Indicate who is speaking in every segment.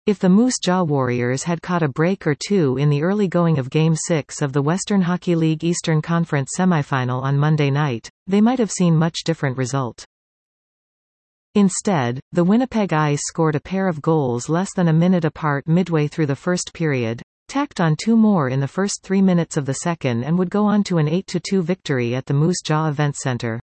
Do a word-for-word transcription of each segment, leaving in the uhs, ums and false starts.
Speaker 1: If the Moose Jaw Warriors had caught a break or two in the early going of Game six of the Western Hockey League Eastern Conference semifinal on Monday night, they might have seen much different result. Instead, the Winnipeg Ice scored a pair of goals less than a minute apart midway through the first period, tacked on two more in the first three minutes of the second, and would go on to an eight to two victory at the Moose Jaw Event Center.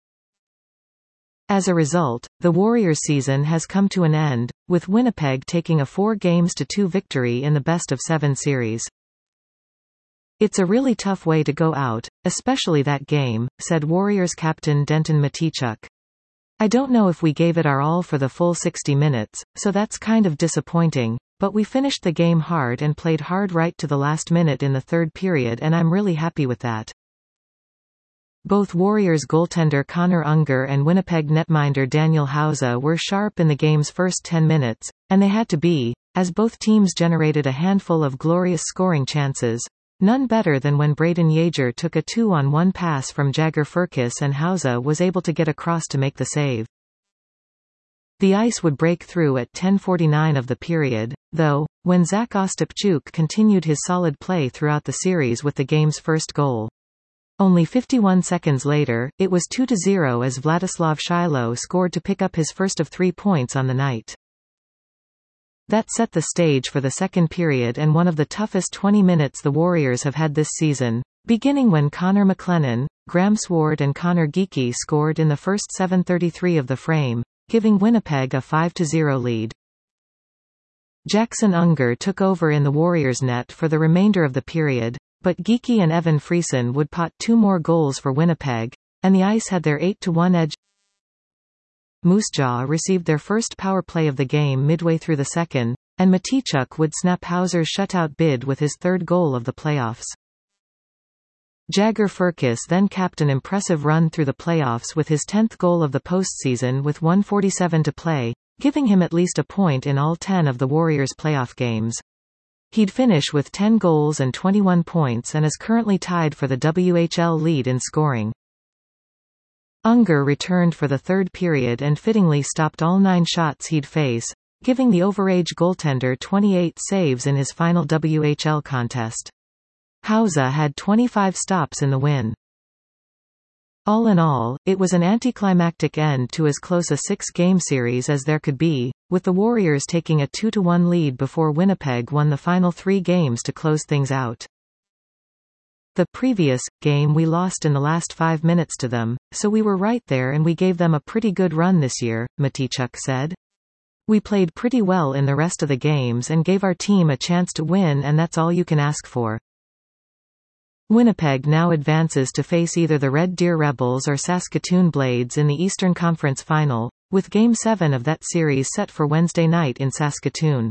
Speaker 1: As a result, the Warriors' season has come to an end, with Winnipeg taking a four games to two victory in the best-of-seven series. "It's a really tough way to go out, especially that game," said Warriors captain Denton Mateychuk. "I don't know if we gave it our all for the full sixty minutes, so that's kind of disappointing, but we finished the game hard and played hard right to the last minute in the third period, and I'm really happy with that." Both Warriors goaltender Connor Unger and Winnipeg netminder Daniel Hauser were sharp in the game's first ten minutes, and they had to be, as both teams generated a handful of glorious scoring chances, none better than when Braden Yager took a two-on-one pass from Jagger Firkus and Hauser was able to get across to make the save. The Ice would break through at ten forty-nine of the period, though, when Zach Ostapchuk continued his solid play throughout the series with the game's first goal. Only fifty-one seconds later, it was two to zero as Vladislav Shiloh scored to pick up his first of three points on the night. That set the stage for the second period and one of the toughest twenty minutes the Warriors have had this season, beginning when Connor McLennan, Graham Swart and Connor Geekie scored in the first seven thirty-three of the frame, giving Winnipeg a five to zero lead. Jackson Unger took over in the Warriors' net for the remainder of the period, but Geekie and Evan Friesen would pot two more goals for Winnipeg, and the Ice had their eight to one edge. Moose Jaw received their first power play of the game midway through the second, and Mateychuk would snap Hauser's shutout bid with his third goal of the playoffs. Jagger Firkus then capped an impressive run through the playoffs with his tenth goal of the postseason with one forty-seven to play, giving him at least a point in all ten of the Warriors' playoff games. He'd finish with ten goals and twenty-one points and is currently tied for the W H L lead in scoring. Unger returned for the third period and fittingly stopped all nine shots he'd face, giving the overage goaltender twenty-eight saves in his final W H L contest. Hauser had twenty-five stops in the win. All in all, it was an anticlimactic end to as close a six-game series as there could be, with the Warriors taking a two to one lead before Winnipeg won the final three games to close things out. "The previous game we lost in the last five minutes to them, so we were right there and we gave them a pretty good run this year," Mateychuk said. "We played pretty well in the rest of the games and gave our team a chance to win, and that's all you can ask for." Winnipeg now advances to face either the Red Deer Rebels or Saskatoon Blades in the Eastern Conference Final, with Game seven of that series set for Wednesday night in Saskatoon.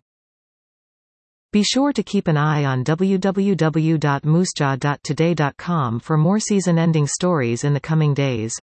Speaker 1: Be sure to keep an eye on w w w dot moosejaw dot today dot com for more season-ending stories in the coming days.